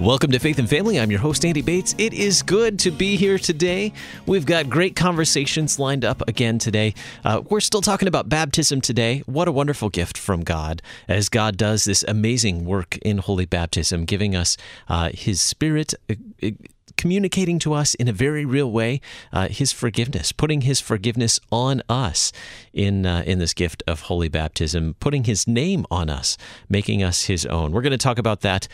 Welcome to Faith and Family. I'm your host, Andy Bates. It is good to be here today. We've got great conversations lined up again today. We're still talking about baptism today. What a wonderful gift from God as God does this amazing work in holy baptism, giving us His Spirit, communicating to us in a very real way His forgiveness, putting His forgiveness on us in this gift of holy baptism, putting His name on us, making us His own. We're going to talk about that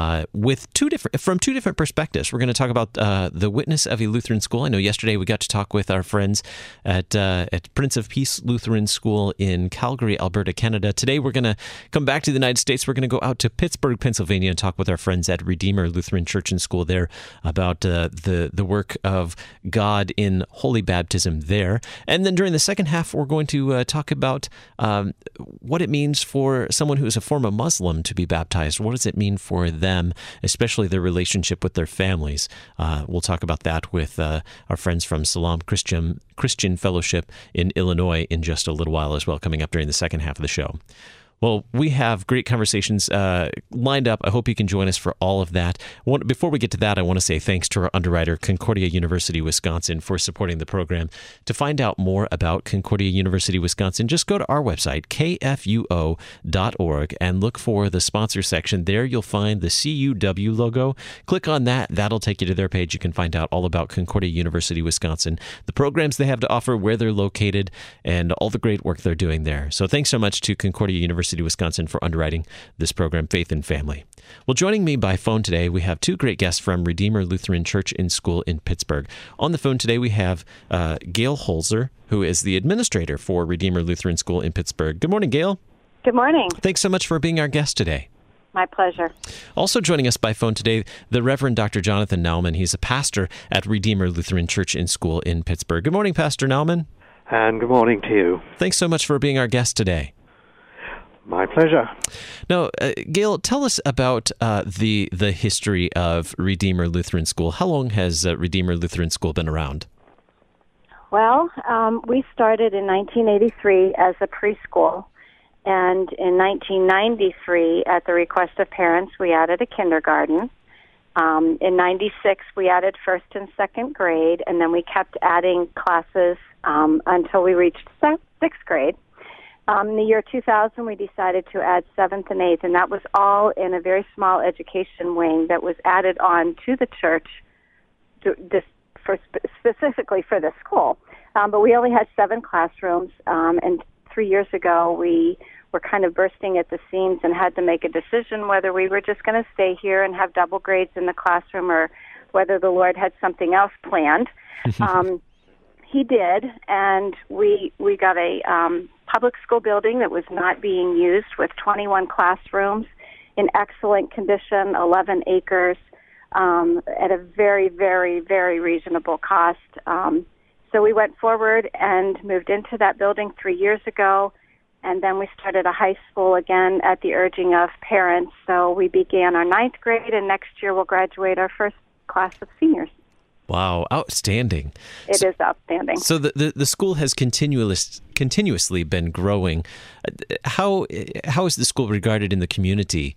from two different perspectives. We're going to talk about the witness of a Lutheran school. I know yesterday we got to talk with our friends at Prince of Peace Lutheran School in Calgary, Alberta, Canada. Today we're going to come back to the United States. We're going to go out to Pittsburgh, Pennsylvania, and talk with our friends at Redeemer Lutheran Church and School there about the work of God in holy baptism there. And then during the second half, we're going to talk about what it means for someone who is a former Muslim to be baptized. What does it mean for them, especially their relationship with their families? We'll talk about that with our friends from Salam Christian Fellowship in Illinois in just a little while as well, coming up during the second half of the show. Well, we have great conversations lined up. I hope you can join us for all of that. Before we get to that, I want to say thanks to our underwriter, Concordia University, Wisconsin, for supporting the program. To find out more about Concordia University, Wisconsin, just go to our website, kfuo.org, and look for the sponsor section. There you'll find the CUW logo. Click on that. That'll take you to their page. You can find out all about Concordia University, Wisconsin, the programs they have to offer, where they're located, and all the great work they're doing there. So thanks so much to Concordia University, Wisconsin, for underwriting this program, Faith and Family. Well, joining me by phone today, we have two great guests from Redeemer Lutheran Church and School in Pittsburgh. On the phone today, we have Gail Holzer, who is the administrator for Redeemer Lutheran School in Pittsburgh. Good morning, Gail. Good morning. Thanks so much for being our guest today. My pleasure. Also joining us by phone today, the Reverend Dr. Jonathan Naumann. He's a pastor at Redeemer Lutheran Church and School in Pittsburgh. Good morning, Pastor Naumann. And good morning to you. Thanks so much for being our guest today. My pleasure. Now, Gail, tell us about the history of Redeemer Lutheran School. How long has Redeemer Lutheran School been around? Well, we started in 1983 as a preschool, and in 1993, at the request of parents, we added a kindergarten. In 96, we added first and second grade, and then we kept adding classes until we reached sixth grade. In the year 2000, we decided to add 7th and 8th, and that was all in a very small education wing that was added on to the church specifically for the school. But we only had 7 classrooms, and 3 years ago, we were kind of bursting at the seams and had to make a decision whether we were just going to stay here and have double grades in the classroom or whether the Lord had something else planned. He did, and we got a public school building that was not being used with 21 classrooms in excellent condition, 11 acres, at a very, very, very reasonable cost. So we went forward and moved into that building 3 years ago, and then we started a high school again at the urging of parents. So we began our 9th grade, and next year we'll graduate our first class of seniors. Wow, outstanding. It is outstanding. So the school has continuously been growing. How is the school regarded in the community?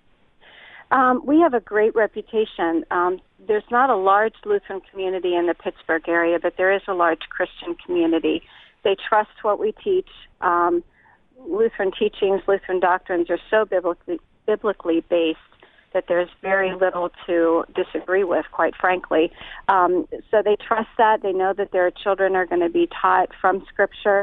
We have a great reputation. There's not a large Lutheran community in the Pittsburgh area, but there is a large Christian community. They trust what we teach. Lutheran teachings, Lutheran doctrines are so biblically based that there's very little to disagree with, quite frankly. So they trust that. They know that their children are going to be taught from Scripture,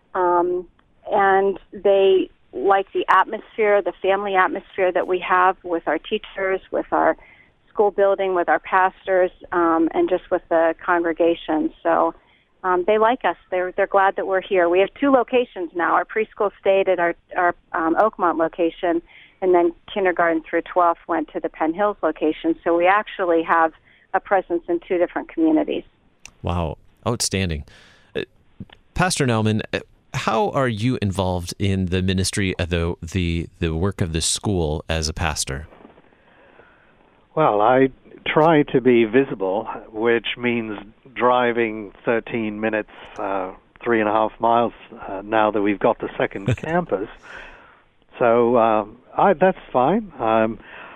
and they like the atmosphere, the family atmosphere that we have with our teachers, with our school building, with our pastors, and just with the congregation. So they like us. They're glad that we're here. We have 2 locations now. Our preschool stayed at our Oakmont location, and then kindergarten through 12th went to the Penn Hills location. So we actually have a presence in 2 different communities. Wow, outstanding. Pastor Naumann, how are you involved in the ministry of the work of the school as a pastor? Well, I try to be visible, which means driving 13 minutes, 3.5 miles now that we've got the second campus. So that's fine.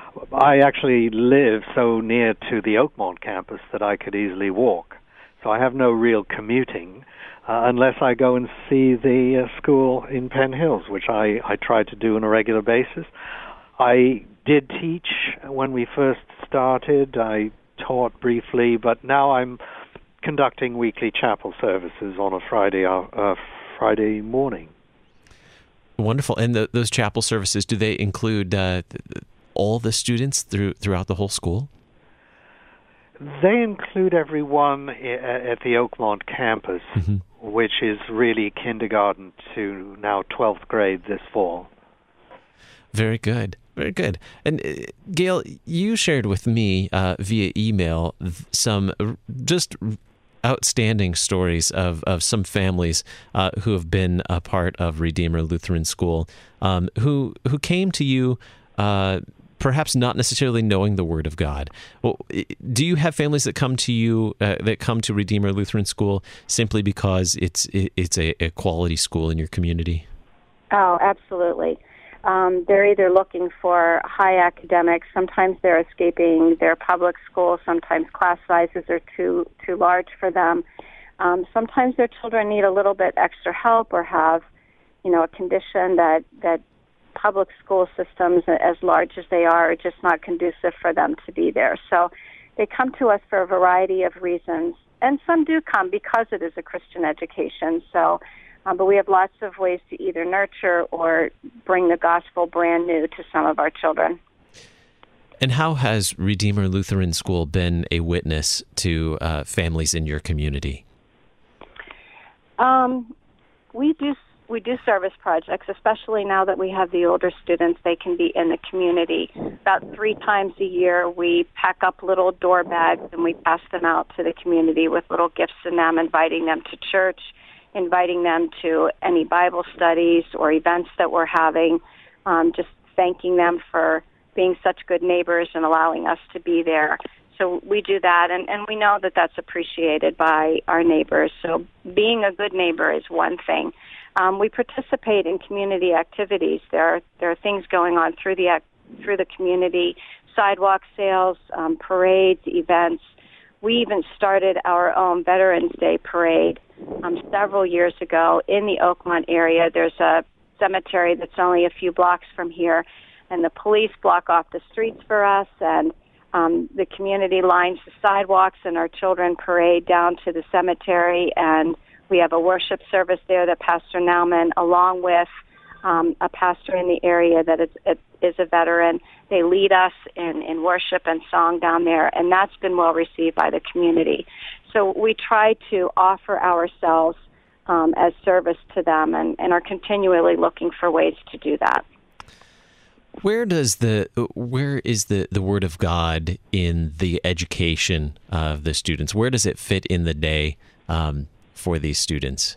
I actually live so near to the Oakmont campus that I could easily walk. So I have no real commuting unless I go and see the school in Penn Hills, which I try to do on a regular basis. I did teach when we first started. I taught briefly, but now I'm conducting weekly chapel services on a Friday morning. Wonderful. And those chapel services, do they include all the students throughout the whole school? They include everyone at the Oakmont campus, which is really kindergarten to now 12th grade this fall. Very good. Very good. And Gail, you shared with me via email some just outstanding stories of some families who have been a part of Redeemer Lutheran School, who came to you perhaps not necessarily knowing the Word of God. Well, do you have families that come to you, that come to Redeemer Lutheran School simply because it's a quality school in your community? Oh, absolutely. They're either looking for high academics, sometimes they're escaping their public school, sometimes class sizes are too large for them. Sometimes their children need a little bit extra help or have, a condition that public school systems, as large as they are just not conducive for them to be there. So they come to us for a variety of reasons, and some do come because it is a Christian education. So, but we have lots of ways to either nurture or bring the gospel brand new to some of our children. And how has Redeemer Lutheran School been a witness to families in your community? We do service projects, especially now that we have the older students. They can be in the community. About 3 times a year, we pack up little door bags and we pass them out to the community with little gifts in them, inviting them to church, inviting them to any Bible studies or events that we're having, just thanking them for being such good neighbors and allowing us to be there. So we do that, and we know that that's appreciated by our neighbors. So being a good neighbor is one thing. We participate in community activities. There are things going on through the community, sidewalk sales, parades, events. We even started our own Veterans Day parade several years ago in the Oakmont area. There's a cemetery that's only a few blocks from here, and the police block off the streets for us, and the community lines the sidewalks, and our children parade down to the cemetery, and we have a worship service there that Pastor Nauman, along with a pastor in the area that is a veteran, they lead us in worship and song down there, and that's been well received by the community. So we try to offer ourselves as service to them and are continually looking for ways to do that. Where is the Word of God in the education of the students? Where does it fit in the day for these students?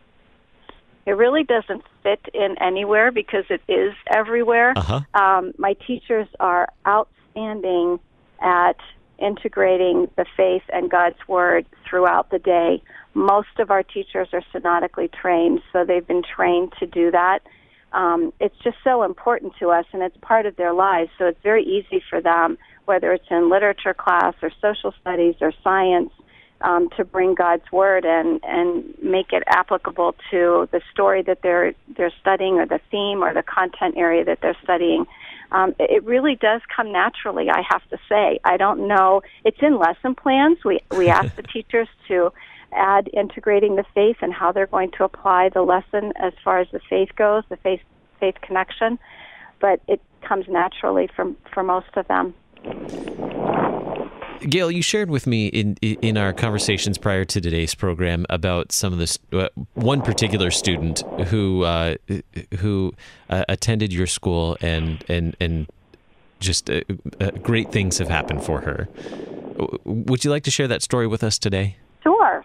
It really doesn't fit in anywhere because it is everywhere. My teachers are outstanding at integrating the faith and God's Word throughout the day. Most of our teachers are synodically trained, so they've been trained to do that. It's just so important to us, and it's part of their lives, so it's very easy for them, whether it's in literature class or social studies or science, to bring God's Word and make it applicable to the story that they're studying or the theme or the content area that they're studying. It really does come naturally, I have to say. I don't know. It's in lesson plans. We ask the teachers to add integrating the faith and how they're going to apply the lesson as far as the faith goes, the faith connection. But it comes naturally for most of them. Gail, you shared with me in our conversations prior to today's program about some of this one particular student who attended your school and just great things have happened for her. Would you like to share that story with us today? Sure.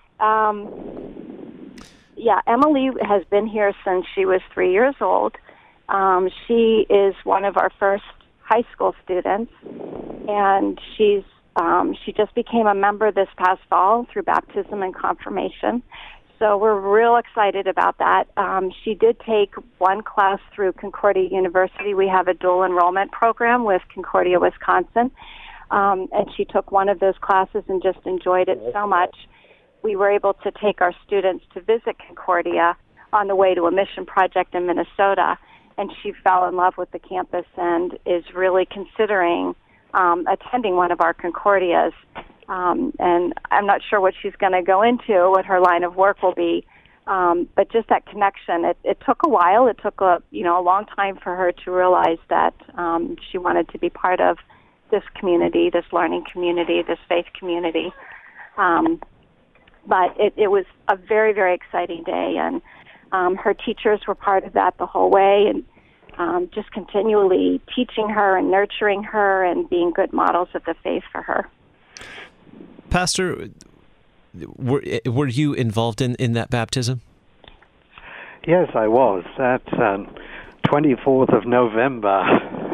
Emily has been here since she was 3 years old. She is one of our first high school students, and she just became a member this past fall through baptism and confirmation. So we're real excited about that. She did take one class through Concordia University. We have a dual enrollment program with Concordia, Wisconsin. And she took one of those classes and just enjoyed it so much. We were able to take our students to visit Concordia on the way to a mission project in Minnesota. And she fell in love with the campus and is really considering attending one of our Concordias. And I'm not sure what she's going to go into, what her line of work will be. But just that connection, it took a while. It took a long time for her to realize that she wanted to be part of this community, this learning community, this faith community. But it was a very, very exciting day, and her teachers were part of that the whole way, and just continually teaching her and nurturing her and being good models of the faith for her. Pastor, were you involved in that baptism? Yes, I was. That 24th of November,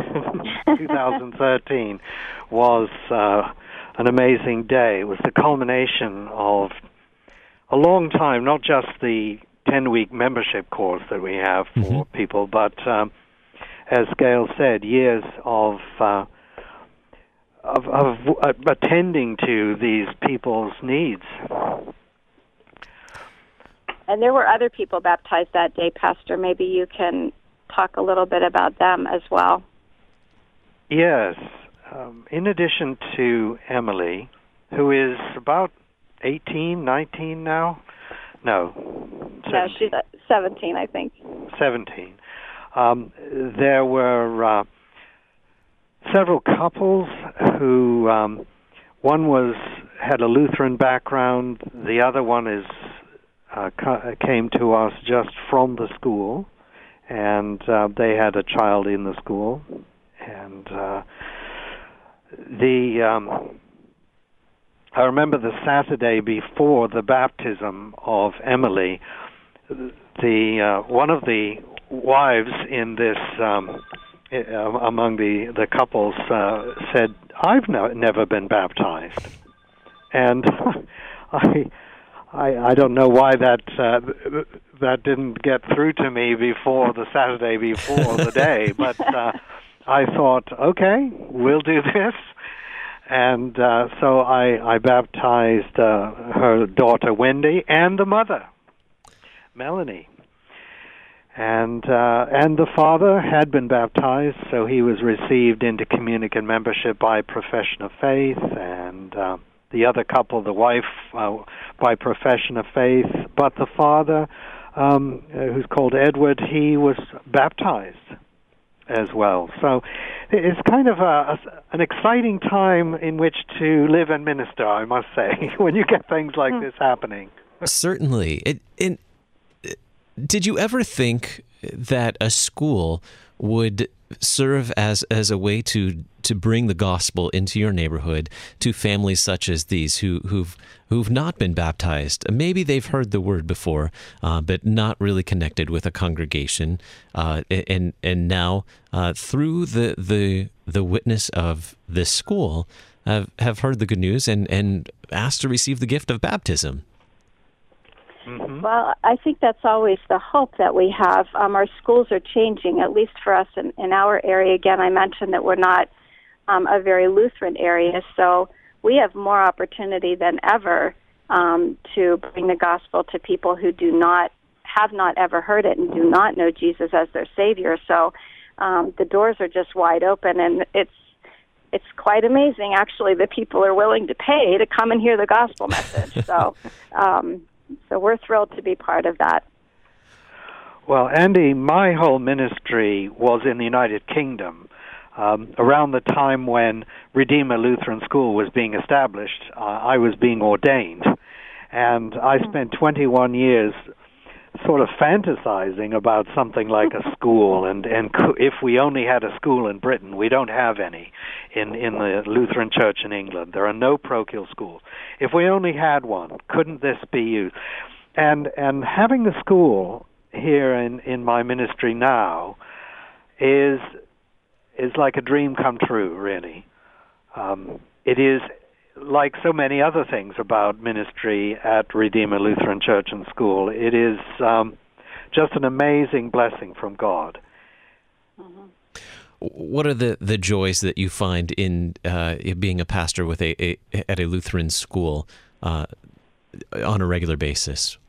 2013, was an amazing day. It was the culmination of a long time, not just the 10-week membership course that we have for people, but as Gail said, years of attending to these people's needs. And there were other people baptized that day, Pastor. Maybe you can talk a little bit about them as well. Yes. In addition to Emily, who is about 18, 19 now? No. 17. No, she's 17, I think. 17. There were several couples who, one had a Lutheran background, the other one came to us just from the school, and they had a child in the school, and I remember the Saturday before the baptism of Emily, one of the wives in this among the couples said, "I've never been baptized," and I don't know why that didn't get through to me before the Saturday before the day, but I thought, okay, we'll do this. And so I baptized her daughter, Wendy, and the mother, Melanie. And the father had been baptized, so he was received into communicant membership by profession of faith, and the other couple, the wife, by profession of faith. But the father, who's called Edward, he was baptized as well. So it's kind of an exciting time in which to live and minister, I must say, when you get things like this happening. Certainly. Did you ever think that a school would serve as a way to bring the gospel into your neighborhood to families such as these who've not been baptized? Maybe they've heard the word before, but not really connected with a congregation, and now through the witness of this school have heard the good news and asked to receive the gift of baptism. Mm-hmm. Well, I think that's always the hope that we have. Our schools are changing, at least for us in our area. Again, I mentioned that we're not a very Lutheran area, so we have more opportunity than ever to bring the gospel to people who have not ever heard it and do not know Jesus as their Savior. So the doors are just wide open, and it's quite amazing, actually, that people are willing to pay to come and hear the gospel message. So. So we're thrilled to be part of that. Well, Andy, my whole ministry was in the United Kingdom. Around the time when Redeemer Lutheran School was being established, I was being ordained. And I spent 21 years sort of fantasizing about something like a school. And if we only had a school in Britain, we don't have any in the Lutheran Church in England. There are no parochial schools. If we only had one, couldn't this be used? And having the school here in my ministry now is like a dream come true, really. It is like so many other things about ministry at Redeemer Lutheran Church and School, it is just an amazing blessing from God. What are the joys that you find in being a pastor with at a Lutheran school on a regular basis?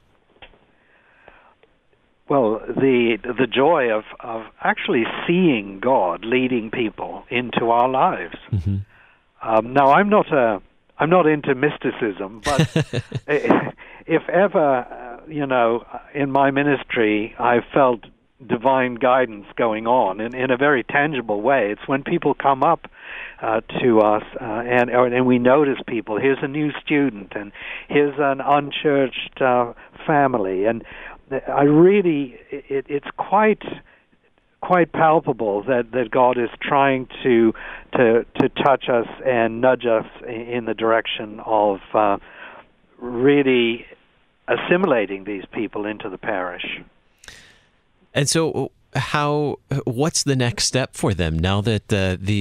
Well, the joy of actually seeing God leading people into our lives. Mm-hmm. Now, I'm not into mysticism, but if ever, in my ministry, I felt divine guidance going on in a very tangible way, it's when people come up to us and we notice people. Here's a new student, and here's an unchurched family, and I really, it's quite palpable that God is trying to touch us and nudge us in the direction of really assimilating these people into the parish. And so, what's the next step for them now that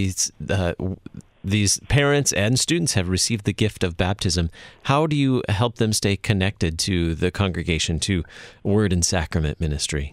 these parents and students have received the gift of baptism? How do you help them stay connected to the congregation, to Word and Sacrament ministry?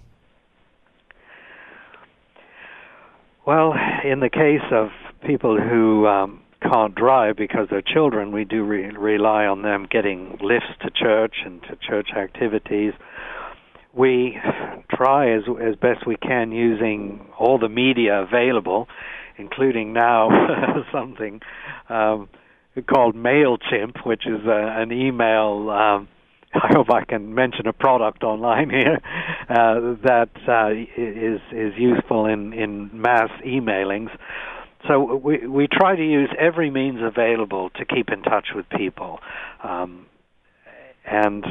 Well, in the case of people who can't drive because they're children, we do rely on them getting lifts to church and to church activities. We try as best we can using all the media available, including now something called MailChimp, which is an email, I hope I can mention a product online here, that is useful in mass emailings. So we try to use every means available to keep in touch with people. And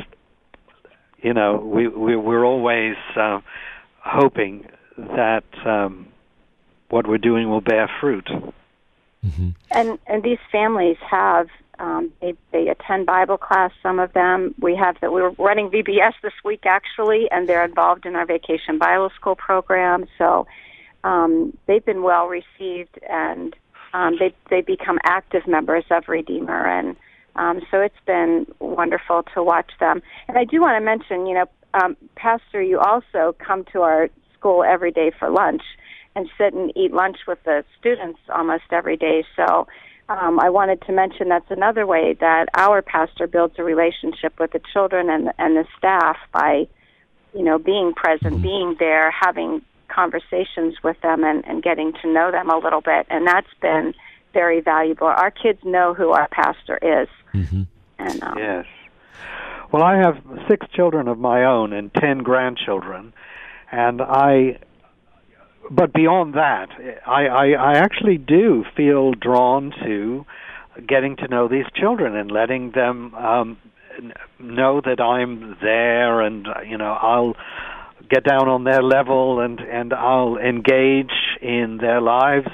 we're always hoping that what we're doing will bear fruit. Mm-hmm. And these families have they attend Bible class. Some of them we're running VBS this week actually, and they're involved in our Vacation Bible School program. So they've been well received, and they become active members of Redeemer, and so it's been wonderful to watch them. And I do want to mention, Pastor, you also come to our school every day for lunch and sit and eat lunch with the students almost every day. So I wanted to mention that's another way that our pastor builds a relationship with the children and the staff by, being present, being there, having conversations with them and getting to know them a little bit. And that's been very valuable. Our kids know who our pastor is. Mm-hmm. And, yes. Well, I have 6 children of my own and 10 grandchildren, and but beyond that, I actually do feel drawn to getting to know these children and letting them know that I'm there, and I'll get down on their level and I'll engage in their lives.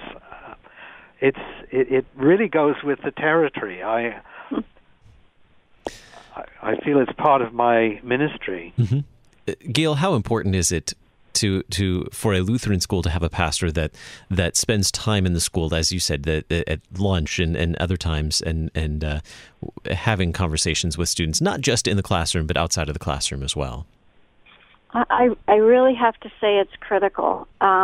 It really goes with the territory. I feel it's part of my ministry. Mm-hmm. Gail, how important is it for a Lutheran school to have a pastor that spends time in the school, as you said, at lunch and other times, and having conversations with students, not just in the classroom, but outside of the classroom as well? I really have to say it's critical.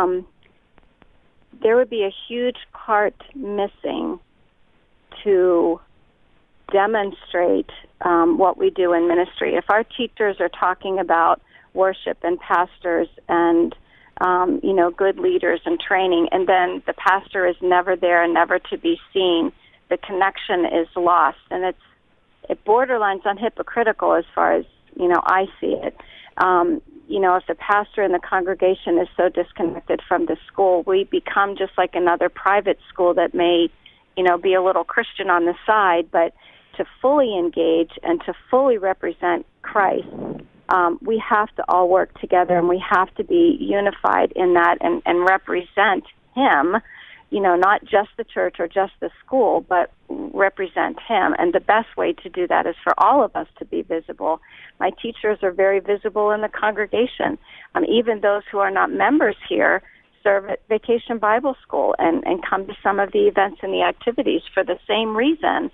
There would be a huge part missing to demonstrate what we do in ministry. If our teachers are talking about worship and pastors and good leaders and training, and then the pastor is never there and never to be seen, the connection is lost, and it borderlines on hypocritical as far as I see it. If the pastor and the congregation is so disconnected from the school, we become just like another private school that may be a little Christian on the side, but to fully engage and to fully represent Christ, we have to all work together, and we have to be unified in that and represent Him, not just the church or just the school, but represent Him. And the best way to do that is for all of us to be visible. My teachers are very visible in the congregation. Even those who are not members here serve at Vacation Bible School and come to some of the events and the activities for the same reason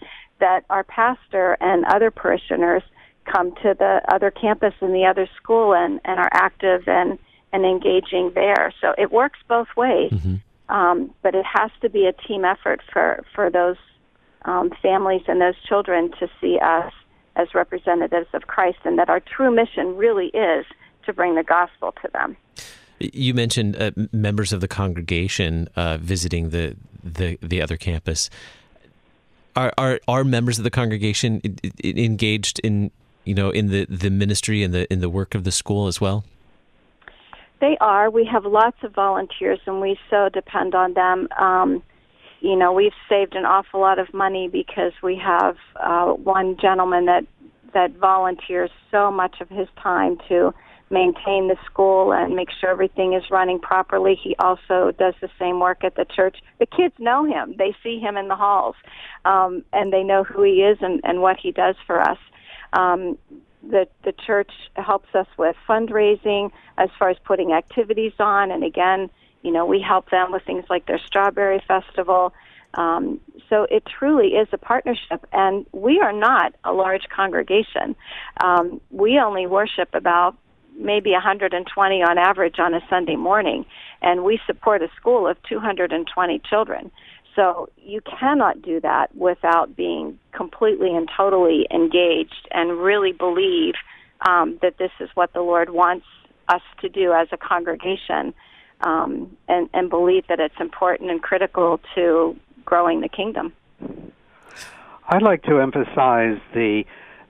that our pastor and other parishioners come to the other campus and the other school and are active and engaging there. So it works both ways, but it has to be a team effort for those families and those children to see us as representatives of Christ, and that our true mission really is to bring the gospel to them. You mentioned members of the congregation visiting the other campus. Are members of the congregation engaged in the ministry and in the work of the school as well? They are. We have lots of volunteers, and we so depend on them. We've saved an awful lot of money because we have one gentleman that volunteers so much of his time to maintain the school and make sure everything is running properly. He also does the same work at the church. The kids know him. They see him in the halls, and they know who he is and what he does for us. The church helps us with fundraising as far as putting activities on, and again, we help them with things like their Strawberry Festival. So it truly is a partnership, and we are not a large congregation. We only worship about maybe 120 on average on a Sunday morning, and we support a school of 220 children. So you cannot do that without being completely and totally engaged and really believe that this is what the Lord wants us to do as a congregation, and believe that it's important and critical to growing the kingdom. I'd like to emphasize the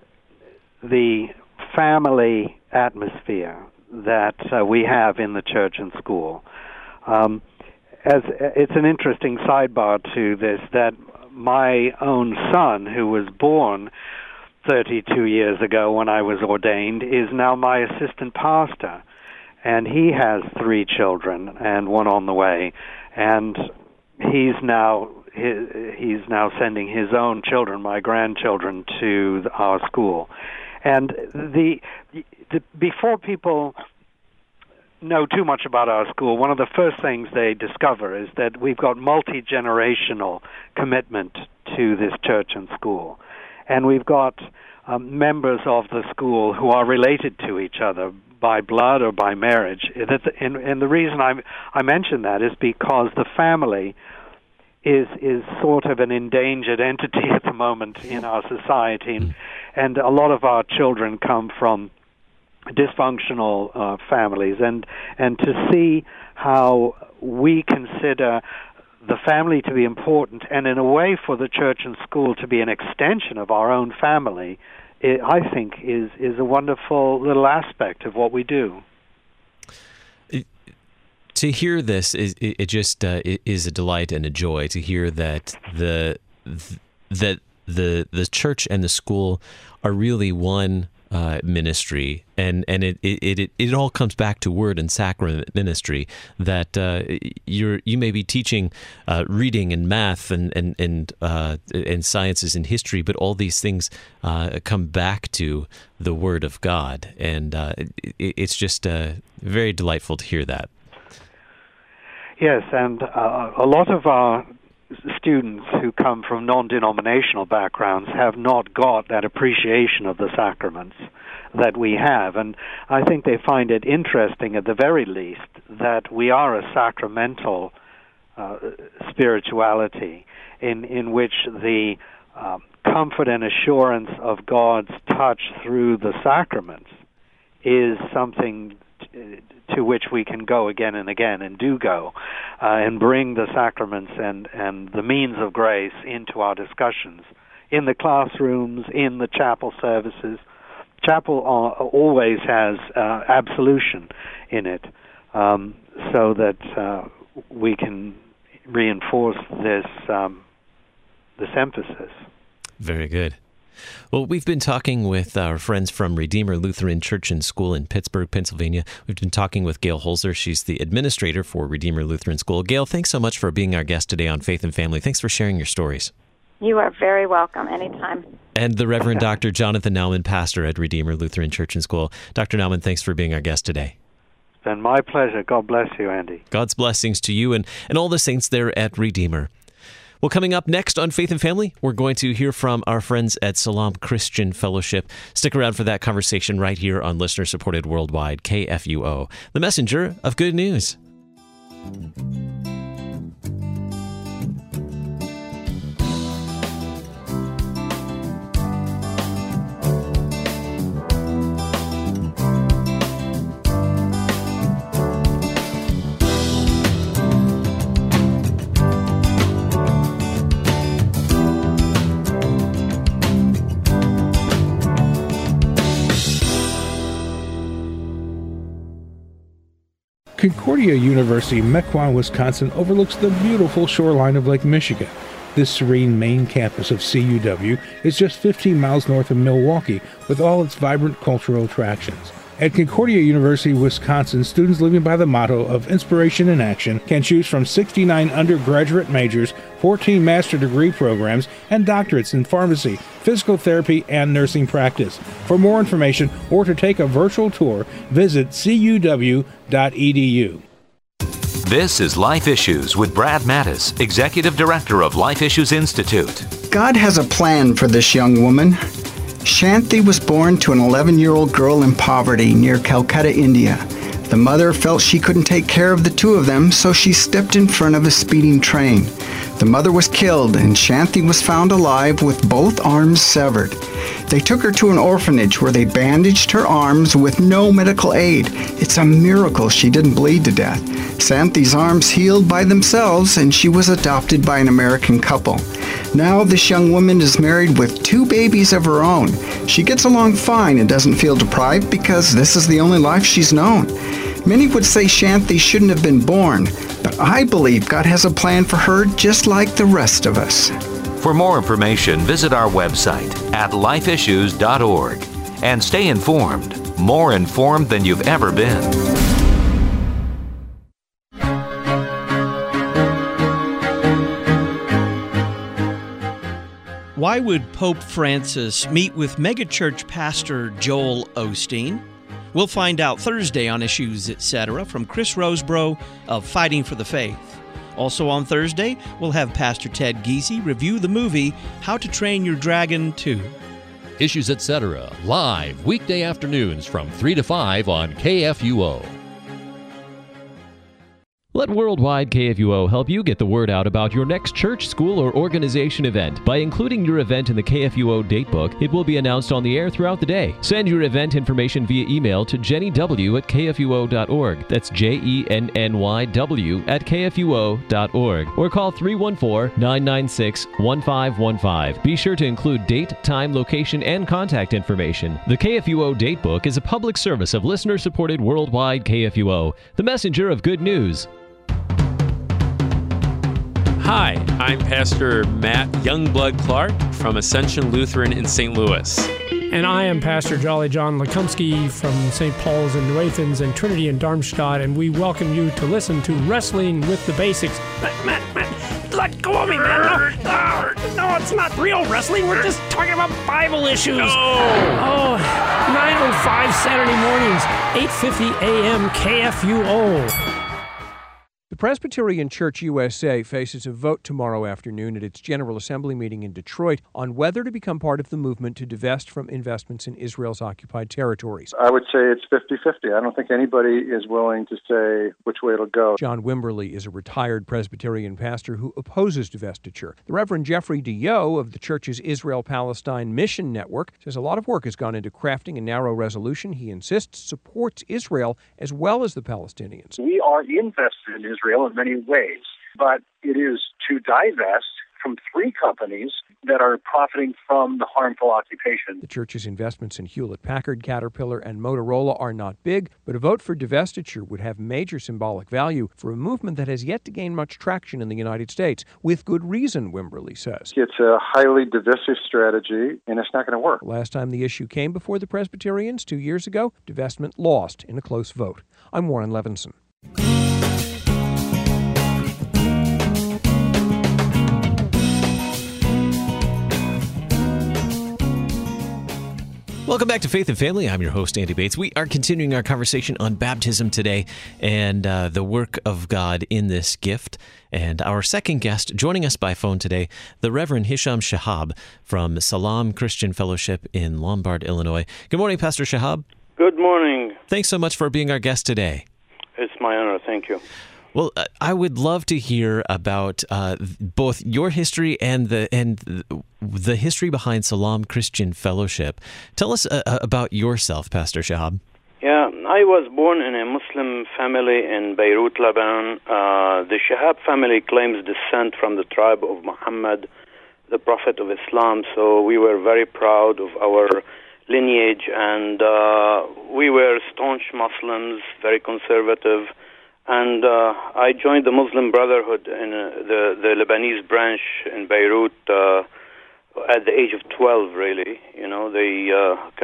family atmosphere that we have in the church and school. As it's an interesting sidebar to this, that my own son, who was born 32 years ago when I was ordained, is now my assistant pastor, and he has 3 children and one on the way, and he's now sending his own children, my grandchildren, to our school. And before people know too much about our school, one of the first things they discover is that we've got multi-generational commitment to this church and school. And we've got members of the school who are related to each other by blood or by marriage. And the reason I mention that is because the family is sort of an endangered entity at the moment in our society. And a lot of our children come from dysfunctional families, and to see how we consider the family to be important, and in a way for the church and school to be an extension of our own family, I think is a wonderful little aspect of what we do. To hear this is a delight and a joy to hear that the church and the school are really one ministry, and it all comes back to word and sacrament ministry. That you may be teaching reading and math and sciences and history, but all these things come back to the Word of God, and it's just very delightful to hear that. Yes, and a lot of our students who come from non-denominational backgrounds have not got that appreciation of the sacraments that we have, and I think they find it interesting at the very least that we are a sacramental spirituality in which the comfort and assurance of God's touch through the sacraments is something to which we can go again and again, and do go, and bring the sacraments and the means of grace into our discussions in the classrooms, in the chapel services. Chapel always has absolution in it, so that we can reinforce this emphasis. Very good. Well, we've been talking with our friends from Redeemer Lutheran Church and School in Pittsburgh, Pennsylvania. We've been talking with Gail Holzer. She's the administrator for Redeemer Lutheran School. Gail, thanks so much for being our guest today on Faith and Family. Thanks for sharing your stories. You are very welcome anytime. And the Reverend Dr. Jonathan Naumann, pastor at Redeemer Lutheran Church and School. Dr. Naumann, thanks for being our guest today. It's been my pleasure. God bless you, Andy. God's blessings to you and all the saints there at Redeemer. Well, coming up next on Faith and Family, we're going to hear from our friends at Salam Christian Fellowship. Stick around for that conversation right here on listener-supported worldwide KFUO, the messenger of good news. Concordia University, Mequon, Wisconsin overlooks the beautiful shoreline of Lake Michigan. This serene main campus of CUW is just 15 miles north of Milwaukee with all its vibrant cultural attractions. At Concordia University, Wisconsin, students living by the motto of inspiration in action can choose from 69 undergraduate majors, 14 master degree programs, and doctorates in pharmacy, physical therapy, and nursing practice. For more information or to take a virtual tour, visit cuw.edu. This is Life Issues with Brad Mattis, Executive Director of Life Issues Institute. God has a plan for this young woman. Shanti was born to an 11-year-old girl in poverty near Calcutta, India. The mother felt she couldn't take care of the two of them, so she stepped in front of a speeding train. The mother was killed, and Shanti was found alive with both arms severed. They took her to an orphanage where they bandaged her arms with no medical aid. It's a miracle she didn't bleed to death. Shanti's arms healed by themselves, and she was adopted by an American couple. Now this young woman is married with 2 babies of her own. She gets along fine and doesn't feel deprived because this is the only life she's known. Many would say Shanti shouldn't have been born, but I believe God has a plan for her just like the rest of us. For more information, visit our website at lifeissues.org and stay informed, more informed than you've ever been. Why would Pope Francis meet with megachurch pastor Joel Osteen? We'll find out Thursday on Issues, Etc. from Chris Rosebrough of Fighting for the Faith. Also on Thursday, we'll have Pastor Ted Giese review the movie How to Train Your Dragon 2. Issues, Etc. live weekday afternoons from 3 to 5 on KFUO. Let Worldwide KFUO help you get the word out about your next church, school, or organization event. By including your event in the KFUO datebook, it will be announced on the air throughout the day. Send your event information via email to jennyw@kfuo.org. That's JENNYW@kfuo.org. Or call 314-996-1515. Be sure to include date, time, location, and contact information. The KFUO datebook is a public service of listener-supported Worldwide KFUO, the messenger of good news. Hi, I'm Pastor Matt Youngblood Clark from Ascension Lutheran in St. Louis. And I am Pastor Jolly John Lekumsky from St. Paul's in New Athens and Trinity in Darmstadt, and we welcome you to listen to Wrestling with the Basics. Matt, let go of me, man. No, it's not real wrestling. We're just talking about Bible issues. Oh, 9:05 Saturday mornings, 8:50 a.m. KFUO. The Presbyterian Church USA faces a vote tomorrow afternoon at its General Assembly meeting in Detroit on whether to become part of the movement to divest from investments in Israel's occupied territories. I would say it's 50-50. I don't think anybody is willing to say which way it'll go. John Wimberly is a retired Presbyterian pastor who opposes divestiture. The Reverend Jeffrey DeYoe of the church's Israel-Palestine Mission Network says a lot of work has gone into crafting a narrow resolution he insists supports Israel as well as the Palestinians. We are invested in Israel in many ways, but it is to divest from 3 companies that are profiting from the harmful occupation. The church's investments in Hewlett-Packard, Caterpillar, and Motorola are not big, but a vote for divestiture would have major symbolic value for a movement that has yet to gain much traction in the United States, with good reason, Wimberly says. It's a highly divisive strategy, and it's not going to work. Last time the issue came before the Presbyterians 2 years ago, divestment lost in a close vote. I'm Warren Levinson. Welcome back to Faith and Family. I'm your host, Andy Bates. We are continuing our conversation on baptism today and the work of God in this gift. And our second guest joining us by phone today, the Reverend Hisham Shahab from Salam Christian Fellowship in Lombard, Illinois. Good morning, Pastor Shahab. Good morning. Thanks so much for being our guest today. It's my honor. Thank you. Well, I would love to hear about both your history and the history behind Salam Christian Fellowship. Tell us about yourself, Pastor Shahab. Yeah, I was born in a Muslim family in Beirut, Lebanon. The Shahab family claims descent from the tribe of Muhammad, the Prophet of Islam. So we were very proud of our lineage, and we were staunch Muslims, very conservative. And I joined the Muslim Brotherhood in the Lebanese branch in Beirut at the age of 12, really. You know, they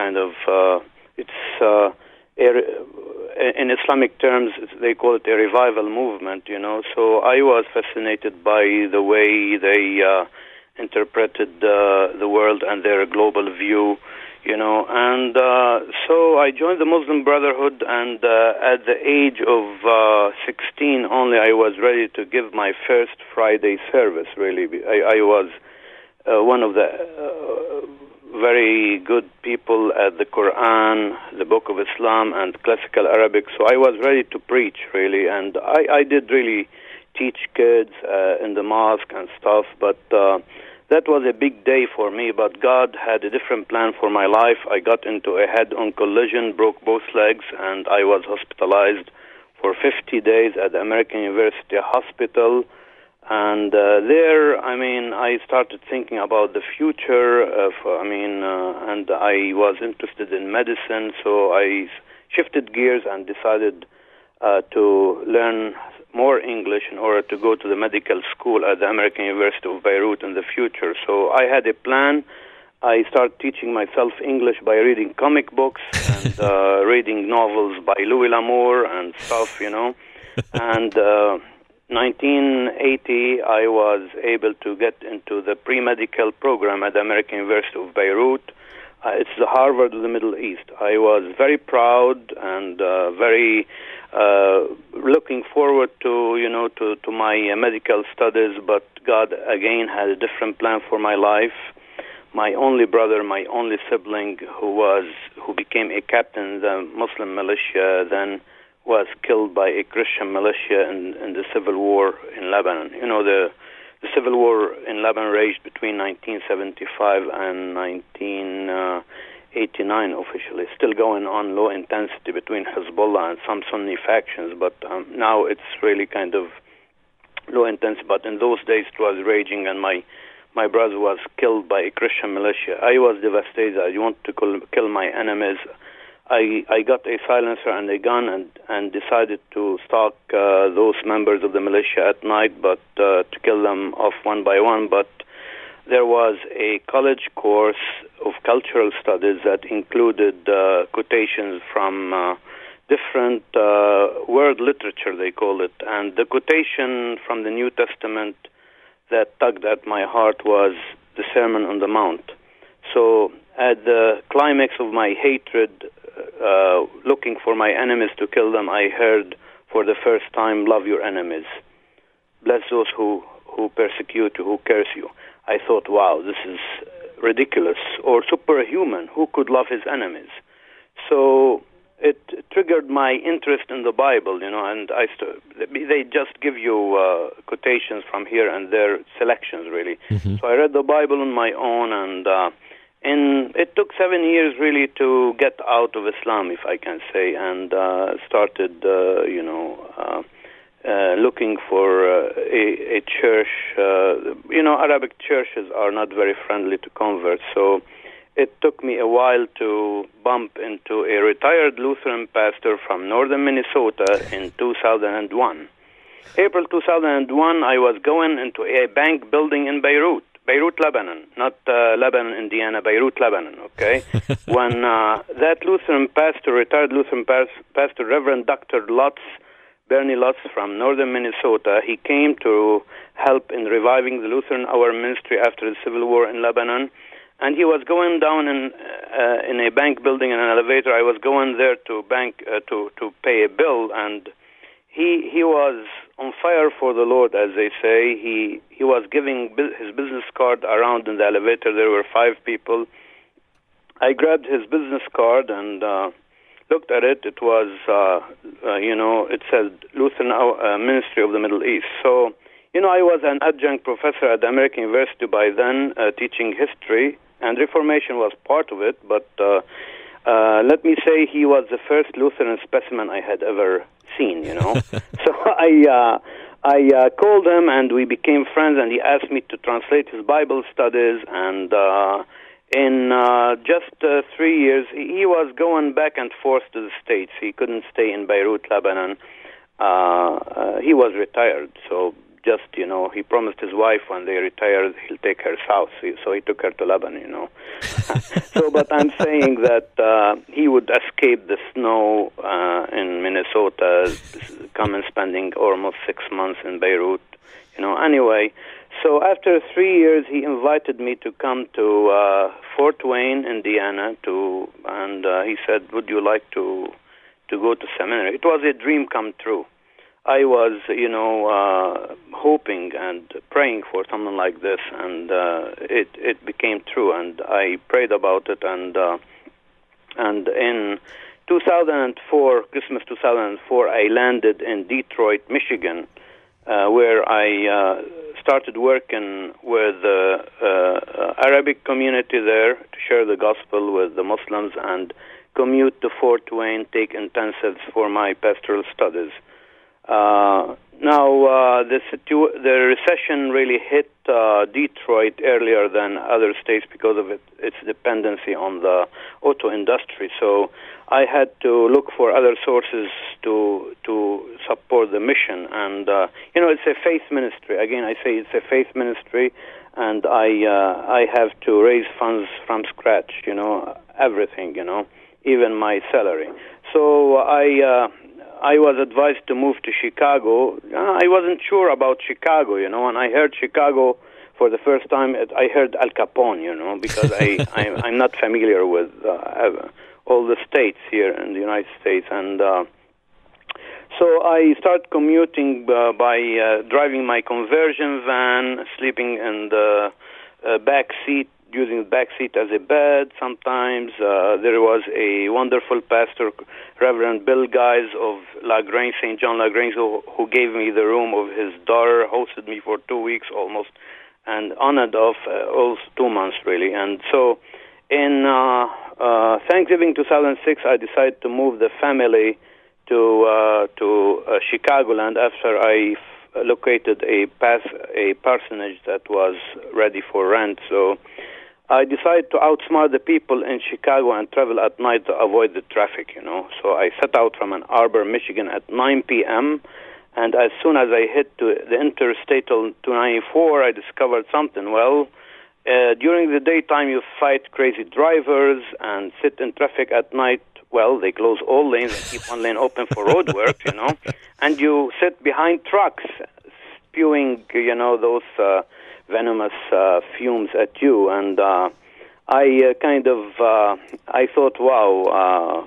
in Islamic terms, they call it a revival movement, you know. So I was fascinated by the way they interpreted the world and their global view, you know. And so I joined the Muslim Brotherhood, and at the age of 16 only, I was ready to give my first Friday service, really. I was one of the very good people at the Quran, the Book of Islam, and classical Arabic, so I was ready to preach, really. And I did really teach kids in the mosque and stuff, but that was a big day for me, but God had a different plan for my life. I got into a head-on collision, broke both legs, and I was hospitalized for 50 days at the American University Hospital. And there, I started thinking about the future, and I was interested in medicine, so I shifted gears and decided to learn more English in order to go to the medical school at the American University of Beirut in the future. So I had a plan. I started teaching myself English by reading comic books and reading novels by Louis L'Amour and stuff, you know. And 1980, I was able to get into the pre-medical program at the American University of Beirut. It's the Harvard of the Middle East. I was very proud and very looking forward to my medical studies, but God again had a different plan for my life. My only brother, my only sibling, who became a captain in the Muslim militia, then was killed by a Christian militia in the civil war in Lebanon. You know, the civil war in Lebanon raged between 1975 and 1989 officially. Still going on, low intensity between Hezbollah and some Sunni factions, but now it's really kind of low intensity. But in those days it was raging, and my brother was killed by a Christian militia. I was devastated. I wanted to kill my enemies. I got a silencer and a gun and decided to stalk those members of the militia at night, but to kill them off one by one. But there was a college course of cultural studies that included quotations from different world literature, they call it. And the quotation from the New Testament that tugged at my heart was the Sermon on the Mount. So at the climax of my hatred, looking for my enemies to kill them, I heard for the first time, love your enemies. Bless those who persecute you, who curse you. I thought, wow, this is ridiculous or superhuman. Who could love his enemies? So it triggered my interest in the Bible, you know, and they just give you quotations from here and there, selections, really. Mm-hmm. So I read the Bible on my own, and it took 7 years really to get out of Islam, if I can say, and started, looking for a church. Arabic churches are not very friendly to converts, so it took me a while to bump into a retired Lutheran pastor from northern Minnesota in 2001. April 2001, I was going into a bank building in Beirut, Lebanon, not Lebanon, Indiana, Beirut, Lebanon, okay? When that Lutheran pastor, retired Lutheran pastor, Reverend Dr. Bernie Lutz from northern Minnesota, he came to help in reviving the Lutheran Hour ministry after the civil war in Lebanon. and he was going down in a bank building in an elevator. I was going there to pay a bill, and he was on fire for the Lord, as they say. He was giving his business card around in the elevator. There were 5 people. I grabbed his business card and looked at it. It was, it said Lutheran Ministry of the Middle East. So, I was an adjunct professor at the American University by then, teaching history, and Reformation was part of it. But let me say he was the first Lutheran specimen I had ever seen, So I called him, and we became friends, and he asked me to translate his Bible studies, and in just 3 years, he was going back and forth to the States. He couldn't stay in Beirut, Lebanon. He was retired, so just, he promised his wife when they retired he'll take her south, so he took her to Lebanon, So, but I'm saying that he would escape the snow in Minnesota, come and spending almost 6 months in Beirut, Anyway, so after 3 years, he invited me to come to Fort Wayne, Indiana, and he said, "Would you like to go to seminary?" It was a dream come true. I was, hoping and praying for something like this, and it became true. And I prayed about it, and in 2004, Christmas 2004, I landed in Detroit, Michigan, where I started working with the Arabic community there to share the gospel with the Muslims and commute to Fort Wayne, take intensives for my pastoral studies. The recession really hit Detroit earlier than other states because of its dependency on the auto industry. So I had to look for other sources to support the mission. And, it's a faith ministry. Again, I say it's a faith ministry, and I have to raise funds from scratch, everything, even my salary. So I was advised to move to Chicago. I wasn't sure about Chicago, and I heard Chicago for the first time. I heard Al Capone, because I'm not familiar with all the states here in the United States. And so I started commuting by driving my conversion van, sleeping in the back seat, using the back seat as a bed sometimes. There was a wonderful pastor, Reverend Bill Guys of LaGrange, St. John LaGrange, who gave me the room of his daughter, hosted me for 2 weeks almost, and on and off, also 2 months really. And so in Thanksgiving 2006, I decided to move the family to Chicagoland after I located a parsonage that was ready for rent. So I decided to outsmart the people in Chicago and travel at night to avoid the traffic, So I set out from Ann Arbor, Michigan at 9 p.m., and as soon as I hit the Interstate 294, I discovered something. Well, during the daytime, you fight crazy drivers and sit in traffic at night. Well, they close all lanes and keep one lane open for road work, and you sit behind trucks spewing, those venomous fumes at you. And I thought, wow,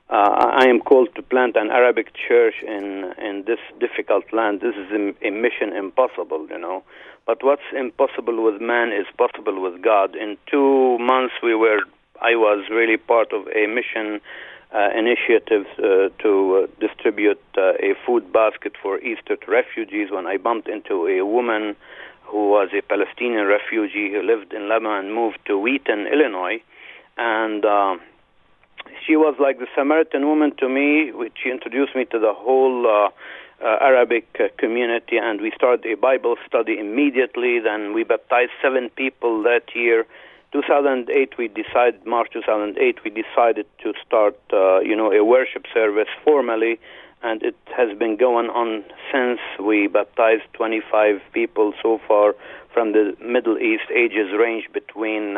I am called to plant an Arabic church in this difficult land. This is a mission impossible, But what's impossible with man is possible with God. In 2 months, I was really part of a mission initiative to distribute a food basket for Easter to refugees when I bumped into a woman who was a Palestinian refugee who lived in Lebanon and moved to Wheaton, Illinois. And she was like the Samaritan woman to me, which she introduced me to the whole Arabic community, and we started a Bible study immediately. Then we baptized 7 people that year. 2008, March 2008, we decided to start, a worship service formally, and it has been going on since. We baptized 25 people so far from the Middle East. Ages range between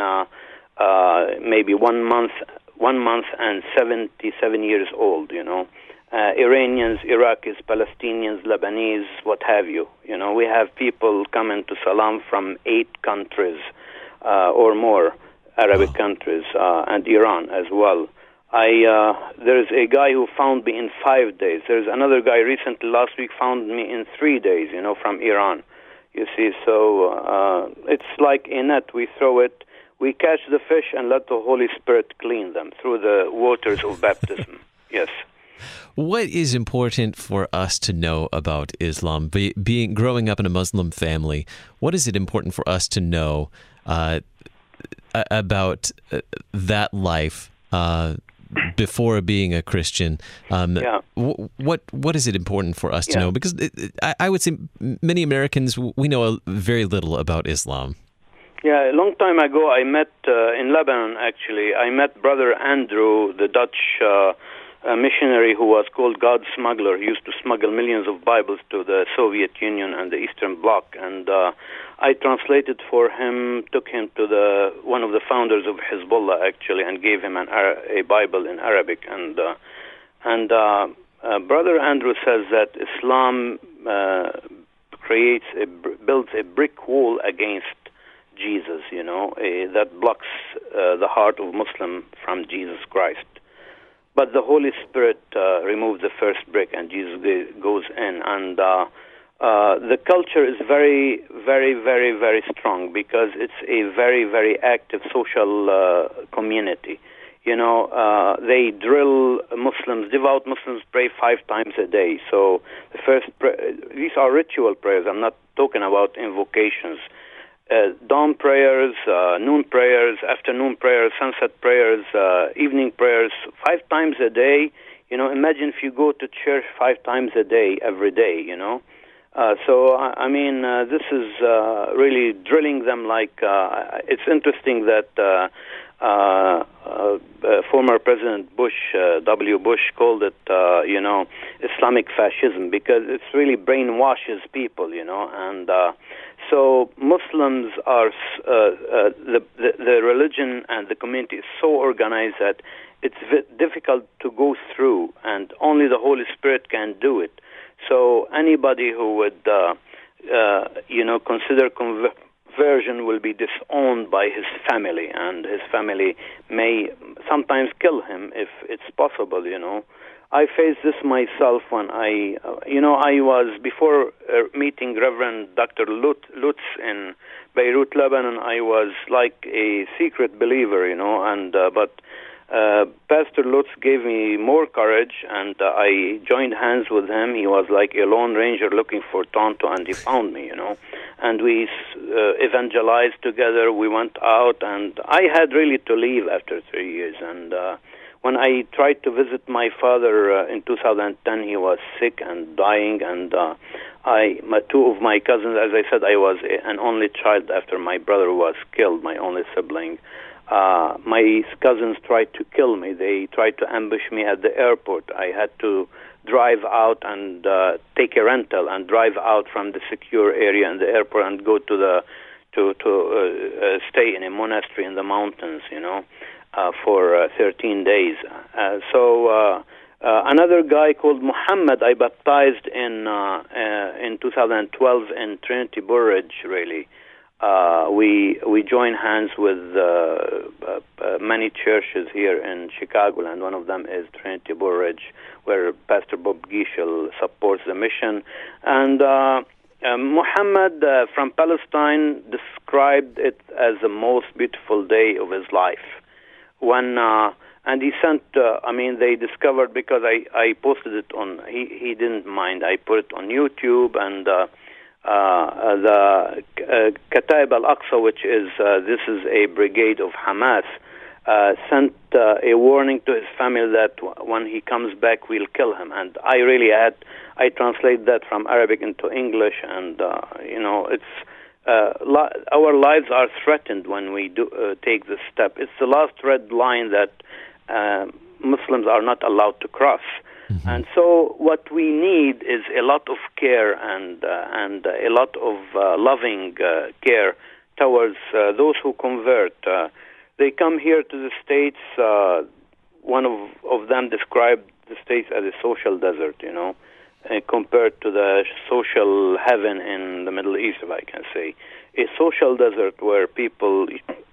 maybe 1 month and 77 years old, Iranians, Iraqis, Palestinians, Lebanese, what have you. We have people coming to Salam from 8 countries or more. Arabic countries, and Iran as well. There's a guy who found me in 5 days. There's another guy recently, last week, found me in 3 days, from Iran. You see, so it's like a net. We throw it, we catch the fish, and let the Holy Spirit clean them through the waters of baptism. Yes. What is important for us to know about Islam? Growing up in a Muslim family, what is it important for us to know about that life before being a Christian? What is it important for us to know? Because I would say many Americans, we know very little about Islam. Yeah, a long time ago I met, in Lebanon actually, I met Brother Andrew, the Dutch missionary who was called God Smuggler. He used to smuggle millions of Bibles to the Soviet Union and the Eastern Bloc. And I translated for him, took him to one of the founders of Hezbollah actually, and gave him a Bible in Arabic. And Brother Andrew says that Islam builds a brick wall against Jesus, that blocks the heart of Muslim from Jesus Christ. But the Holy Spirit removed the first brick, and Jesus goes in. And the culture is very, very, very, very strong because it's a very, very active social community. They drill Muslims, devout Muslims pray 5 times a day. So these are ritual prayers. I'm not talking about invocations. Dawn prayers, noon prayers, afternoon prayers, sunset prayers, evening prayers, 5 times a day. Imagine if you go to church 5 times a day, every day, this is really drilling them like, it's interesting that former President Bush, W. Bush, called it, Islamic fascism because it's really brainwashes people, and so Muslims are, the religion and the community is so organized that it's difficult to go through, and only the Holy Spirit can do it. So anybody who would, consider conversion will be disowned by his family, and his family may sometimes kill him if it's possible, I faced this myself when I was, before meeting Reverend Dr. Lutz in Beirut, Lebanon, I was like a secret believer, but Pastor Lutz gave me more courage, and I joined hands with him. He was like a lone ranger looking for Tonto, and he found me, and we evangelized together. We went out, and I had really to leave after 3 years, and when I tried to visit my father in 2010, he was sick and dying, and 2 of my cousins, as I said, I was an only child after my brother was killed, my only sibling. My cousins tried to kill me. They tried to ambush me at the airport. I had to drive out and take a rental and drive out from the secure area in the airport and go to stay in a monastery in the mountains, for 13 days. Another guy called Muhammad I baptized in 2012 in Trinity Burridge, really. We join hands with many churches here in Chicago, and one of them is Trinity Burridge, where Pastor Bob Gieshel supports the mission. And Muhammad from Palestine described it as the most beautiful day of his life. And he sent, they discovered, because I posted it on, he didn't mind, I put it on YouTube, and the Kataib al-Aqsa, which is, this is a brigade of Hamas, sent a warning to his family that when he comes back, we'll kill him. And I translate that from Arabic into English, and, it's, our lives are threatened when we take this step. It's the last red line that Muslims are not allowed to cross. Mm-hmm. And so what we need is a lot of care and a lot of loving care towards those who convert. They come here to the States. One of them described the States as a social desert, compared to the social heaven in the Middle East, if I can say. A social desert where people,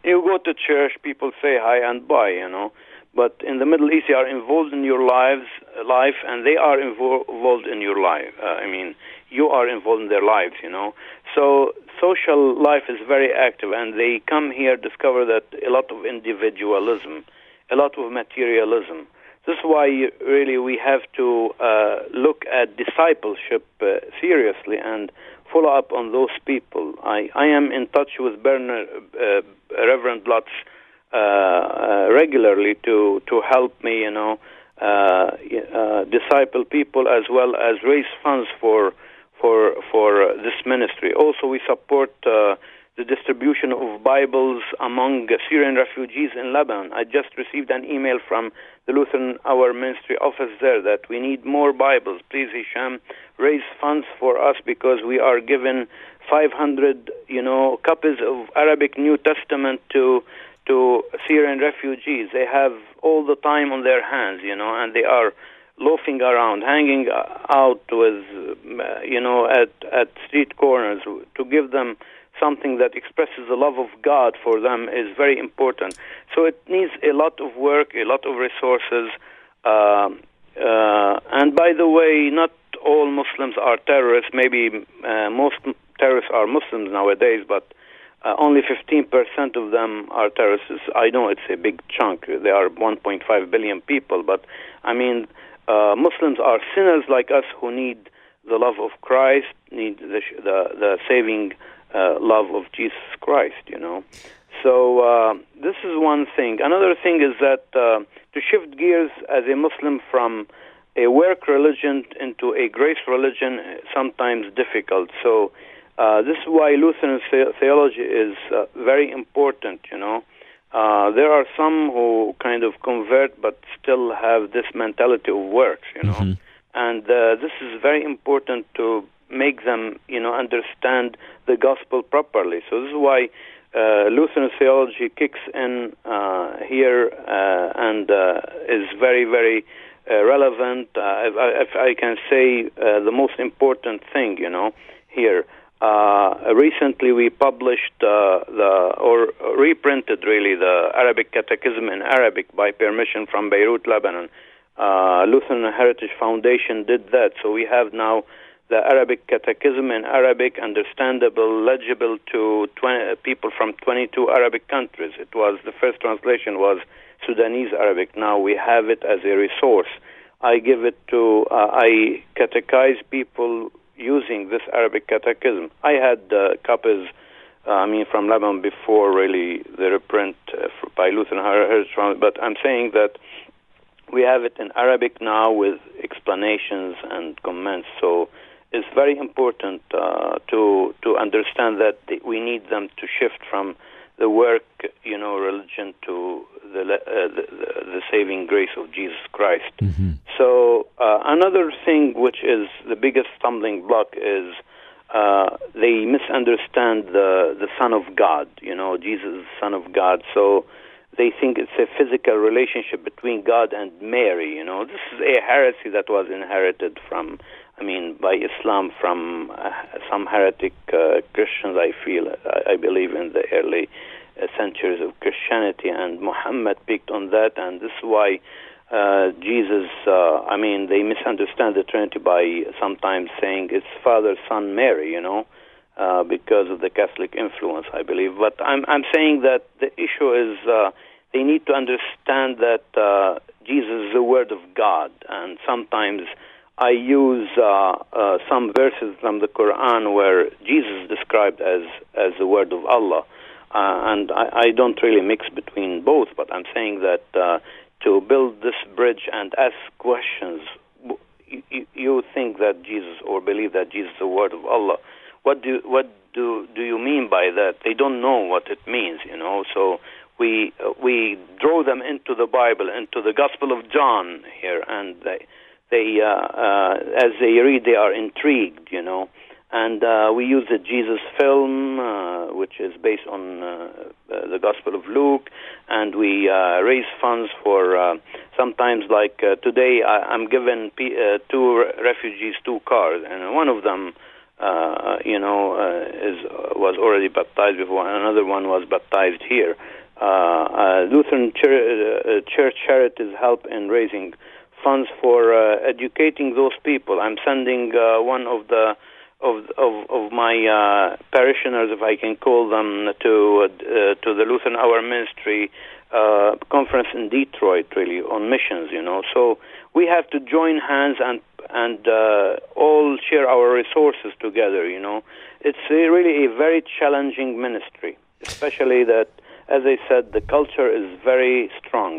You go to church, people say hi and bye, you know. But in the Middle East, they are involved in your life, and they are involved in your life. You are involved in their lives, you know. So social life is very active, and they come here, discover that a lot of individualism, a lot of materialism. This is why really we have to look at discipleship seriously and follow up on those people. I am in touch with Reverend Lutz regularly to help me, you know, disciple people as well as raise funds for this ministry. Also, we support the distribution of Bibles among Syrian refugees in Lebanon. I just received an email from the Lutheran Hour Ministry office there that we need more Bibles. Please, Hisham, raise funds for us because we are given 500, copies of Arabic New Testament to Syrian refugees. They have all the time on their hands, and they are loafing around, hanging out with, at street corners. To give them something that expresses the love of God for them is very important. So it needs a lot of work, a lot of resources. And by the way, not all Muslims are terrorists. Maybe most terrorists are Muslims nowadays, but only 15% of them are terrorists. I know it's a big chunk. There are 1.5 billion people, but I mean, Muslims are sinners like us who need the love of Christ, need the saving love of Jesus Christ, So this is one thing. Another thing is that to shift gears as a Muslim from a work religion into a grace religion is sometimes difficult. So this is why Lutheran theology is very important, There are some who kind of convert but still have this mentality of works, Mm-hmm. And this is very important to make them, understand the gospel properly. So this is why Lutheran theology kicks in here and is very, very relevant. If I can say the most important thing, here. Recently we published or reprinted really the Arabic Catechism in Arabic by permission from Beirut, Lebanon. Lutheran Heritage Foundation did that. So we have now the Arabic Catechism in Arabic, understandable, legible to people from 22 Arabic countries. It was, the first translation was Sudanese Arabic. Now we have it as a resource. I give it to, I catechize people using this Arabic Catechism. I had copies, from Lebanon before really the reprint by Lutheran Heritage Foundation, but I'm saying that we have it in Arabic now with explanations and comments. So it's very important to understand that we need them to shift from the work, religion to the saving grace of Jesus Christ. Mm-hmm. So another thing which is the biggest stumbling block is they misunderstand the Son of God, Jesus is the Son of God. So they think it's a physical relationship between God and Mary, This is a heresy that was inherited from, by Islam from some heretic Christians, I believe in the early centuries of Christianity, and Muhammad picked on that, and this is why Jesus, they misunderstand the Trinity by sometimes saying it's Father, Son, Mary, because of the Catholic influence, I believe. But I'm saying that the issue is they need to understand that Jesus is the Word of God, and sometimes I use some verses from the Quran where Jesus is described as the Word of Allah, and I don't really mix between both, but I'm saying that to build this bridge and ask questions, you think that Jesus, or believe that Jesus is the Word of Allah, what do you mean by that? They don't know what it means, so we draw them into the Bible, into the Gospel of John here, and they as they read, they are intrigued, and we use the Jesus film, which is based on the Gospel of Luke, and we raise funds for sometimes, like today, I'm giving two refugees 2 cars, and one of them was already baptized before. Another one was baptized here. Lutheran Church Charities help in raising funds for educating those people. I'm sending one of my parishioners, if I can call them, to the Lutheran Hour Ministry conference in Detroit, really, on missions. So we have to join hands and all share our resources together. It's really a very challenging ministry, especially that, as I said, the culture is very strong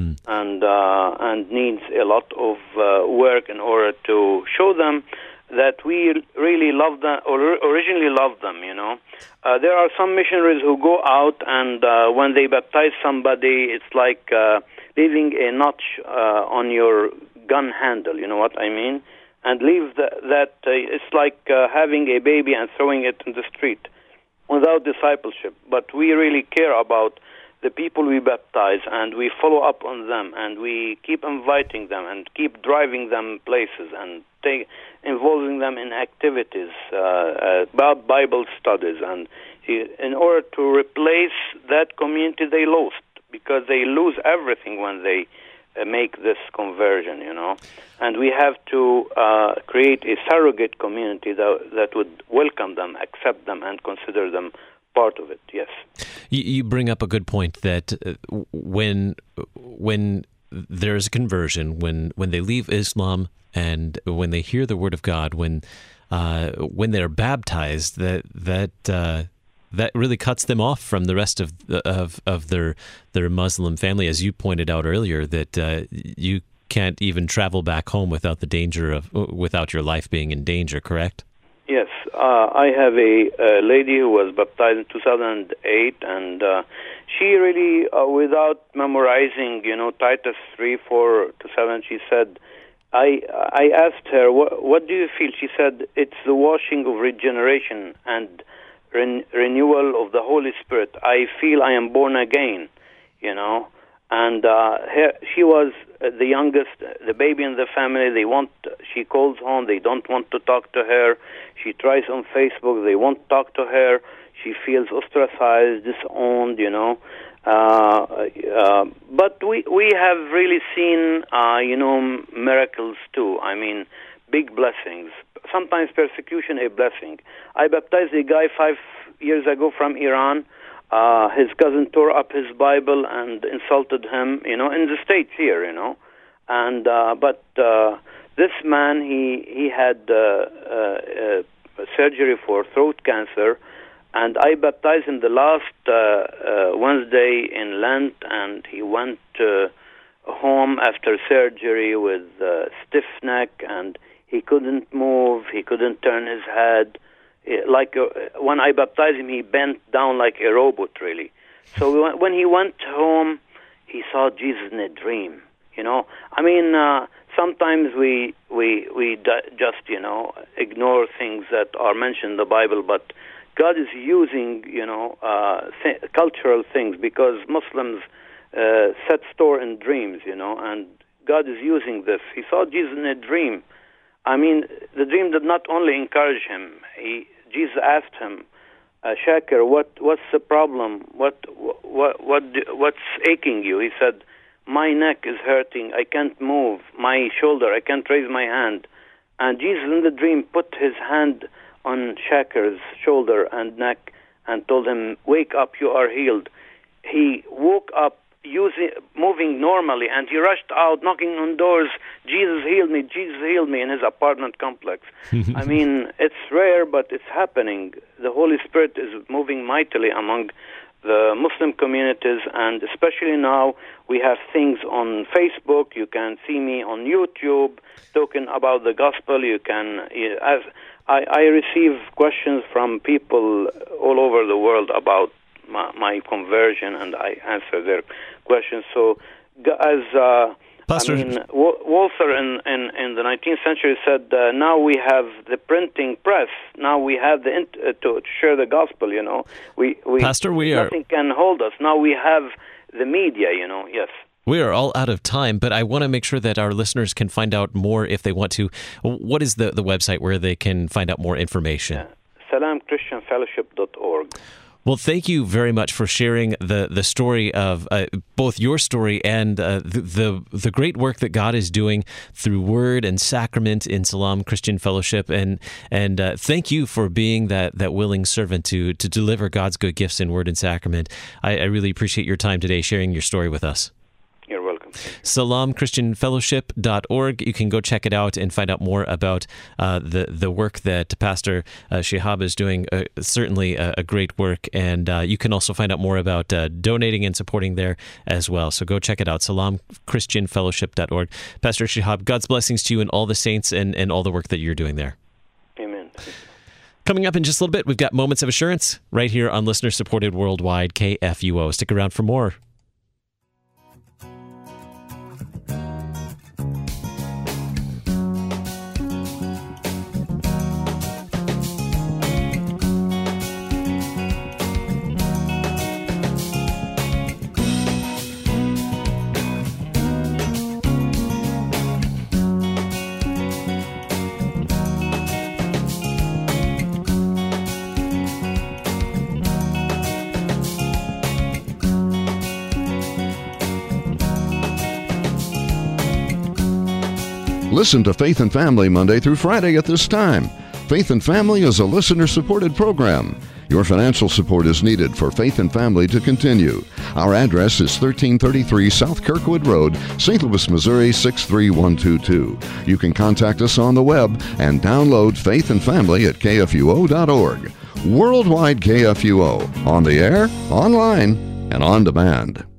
and needs a lot of work in order to show them that we really love them, or originally loved them. There are some missionaries who go out and when they baptize somebody, it's like leaving a notch on your gun handle. You know what I mean? And leave that it's like having a baby and throwing it in the street without discipleship. But we really care about the people we baptize, and we follow up on them, and we keep inviting them and keep driving them places and involving them in activities, about Bible studies, and in order to replace that community they lost, because they lose everything when they make this conversion, and we have to create a surrogate community that would welcome them, accept them, and consider them part of it. Yes. You bring up a good point that when there's a conversion, when they leave Islam and when they hear the word of God, when they're baptized, that really cuts them off from the rest of their Muslim family, as you pointed out earlier, that you can't even travel back home without your life being in danger. Correct? Yes, I have a lady who was baptized in 2008, and she really, without memorizing, Titus 3:4-7, she said, I asked her, what do you feel? She said, it's the washing of regeneration and renewal of the Holy Spirit. I feel I am born again, And she was the youngest, the baby in the family. She calls home. They don't want to talk to her. She tries on Facebook. They won't talk to her. She feels ostracized, disowned, But we have really seen, miracles too. I mean, big blessings. Sometimes persecution, a blessing. I baptized a guy 5 years ago from Iran. His cousin tore up his Bible and insulted him, in the States here, And but this man, he had surgery for throat cancer, and I baptized him the last Wednesday in Lent, and he went home after surgery with stiff neck, and he couldn't move, he couldn't turn his head. When I baptized him, he bent down like a robot, really. So when he went home, he saw Jesus in a dream. I mean, sometimes we just ignore things that are mentioned in the Bible, but God is using cultural things, because Muslims set store in dreams, and God is using this. He saw Jesus in a dream. I mean, the dream did not only encourage him. Jesus asked him, Shakir, what's the problem? What's aching you? He said, my neck is hurting. I can't move. My shoulder, I can't raise my hand. And Jesus in the dream put his hand on Shakir's shoulder and neck and told him, wake up, you are healed. He woke up moving normally, and he rushed out, knocking on doors. Jesus healed me in his apartment complex. I mean, it's rare, but it's happening. The Holy Spirit is moving mightily among the Muslim communities, and especially now we have things on Facebook. You can see me on YouTube talking about the gospel. You can, as I receive questions from people all over the world about my conversion, and I answer their questions. So, as Pastor, Walther in the 19th century said, now we have the printing press. Now we have to share the gospel. Pastor, nothing can hold us. Now we have the media. Yes. We are all out of time, but I want to make sure that our listeners can find out more if they want to. What is the website where they can find out more information? SalamChristianFellowship.org. Well, thank you very much for sharing the story of both your story and the great work that God is doing through Word and Sacrament in Salam Christian Fellowship, and thank you for being that willing servant to deliver God's good gifts in Word and Sacrament. I really appreciate your time today sharing your story with us. You're welcome. SalamChristianFellowship.org. You can go check it out and find out more about the work that Pastor Shihab is doing. Certainly a great work. And you can also find out more about donating and supporting there as well. So go check it out, SalamChristianFellowship.org. Pastor Shihab, God's blessings to you and all the saints and all the work that you're doing there. Amen. Coming up in just a little bit, we've got Moments of Assurance right here on listener-supported worldwide KFUO. Stick around for more. Listen to Faith and Family Monday through Friday at this time. Faith and Family is a listener-supported program. Your financial support is needed for Faith and Family to continue. Our address is 1333 South Kirkwood Road, St. Louis, Missouri 63122. You can contact us on the web and download Faith and Family at KFUO.org. Worldwide KFUO, on the air, online, and on demand.